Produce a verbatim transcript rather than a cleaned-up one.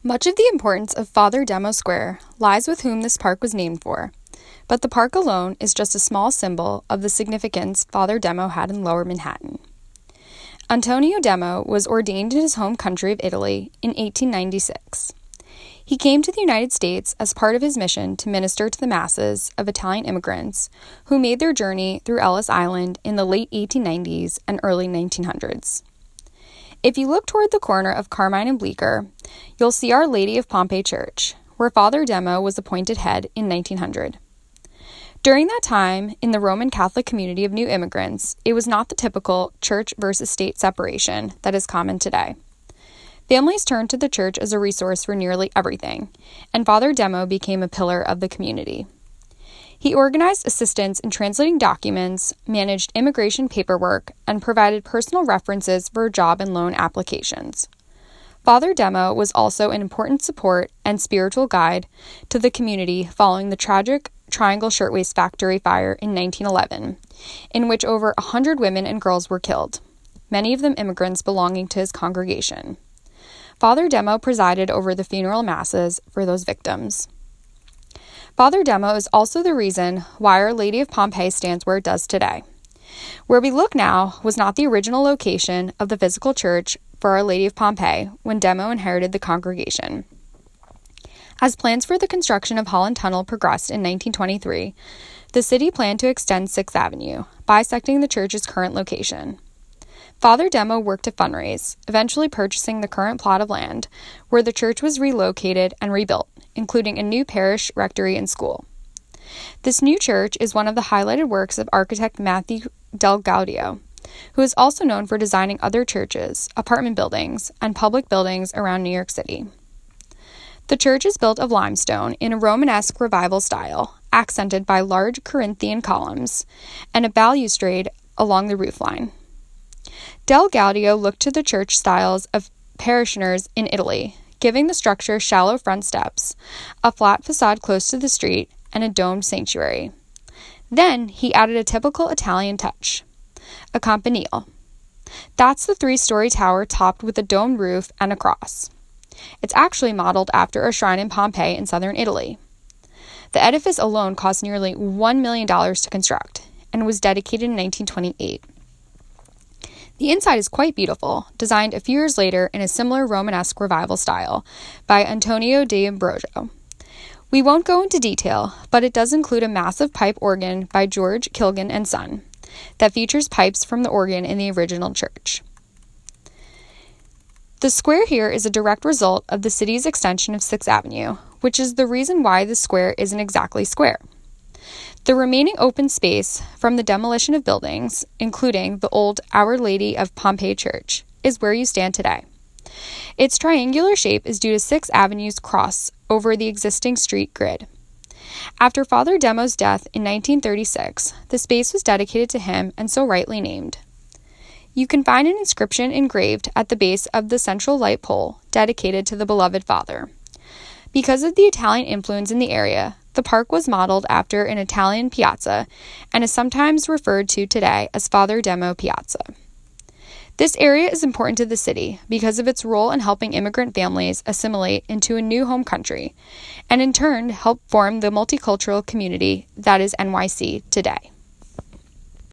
Much of the importance of Father Demo Square lies with whom this park was named for, but the park alone is just a small symbol of the significance Father Demo had in Lower Manhattan. Antonio Demo was ordained in his home country of Italy in eighteen ninety-six. He came to the United States as part of his mission to minister to the masses of Italian immigrants who made their journey through Ellis Island in the late eighteen nineties and early nineteen hundreds. If you look toward the corner of Carmine and Bleecker, you'll see Our Lady of Pompeii Church, where Father Demo was appointed head in nineteen hundred. During that time, in the Roman Catholic community of new immigrants, it was not the typical church versus state separation that is common today. Families turned to the church as a resource for nearly everything, and Father Demo became a pillar of the community. He organized assistance in translating documents, managed immigration paperwork, and provided personal references for job and loan applications. Father Demo was also an important support and spiritual guide to the community following the tragic Triangle Shirtwaist Factory fire in nineteen eleven, in which over one hundred women and girls were killed, many of them immigrants belonging to his congregation. Father Demo presided over the funeral masses for those victims. Father Demo is also the reason why Our Lady of Pompeii stands where it does today. Where we look now was not the original location of the physical church for Our Lady of Pompeii when Demo inherited the congregation. As plans for the construction of Holland Tunnel progressed in nineteen twenty-three, the city planned to extend sixth Avenue, bisecting the church's current location. Father Demo worked to fundraise, eventually purchasing the current plot of land, where the church was relocated and rebuilt, including a new parish rectory and school. This new church is one of the highlighted works of architect Matthew Del Gaudio, who is also known for designing other churches, apartment buildings, and public buildings around New York City. The church is built of limestone in a Romanesque revival style, accented by large Corinthian columns and a balustrade along the roofline. Del Gaudio looked to the church styles of parishioners in Italy, giving the structure shallow front steps, a flat facade close to the street, and a domed sanctuary. Then he added a typical Italian touch, a campanile. That's the three-story tower topped with a domed roof and a cross. It's actually modeled after a shrine in Pompeii in southern Italy. The edifice alone cost nearly one million dollars to construct and was dedicated in nineteen twenty-eight. The inside is quite beautiful, designed a few years later in a similar Romanesque revival style by Antonio d'Ambrogio. We won't go into detail, but it does include a massive pipe organ by George Kilgan and Son that features pipes from the organ in the original church. The square here is a direct result of the city's extension of sixth Avenue, which is the reason why the square isn't exactly square. The remaining open space from the demolition of buildings, including the old Our Lady of Pompeii Church, is where you stand today. Its triangular shape is due to sixth Avenue's cross over the existing street grid. After Father Demo's death in nineteen thirty-six, the space was dedicated to him and so rightly named. You can find an inscription engraved at the base of the central light pole dedicated to the beloved Father. Because of the Italian influence in the area, the park was modeled after an Italian piazza and is sometimes referred to today as Father Demo Piazza. This area is important to the city because of its role in helping immigrant families assimilate into a new home country, and in turn help form the multicultural community that is N Y C today.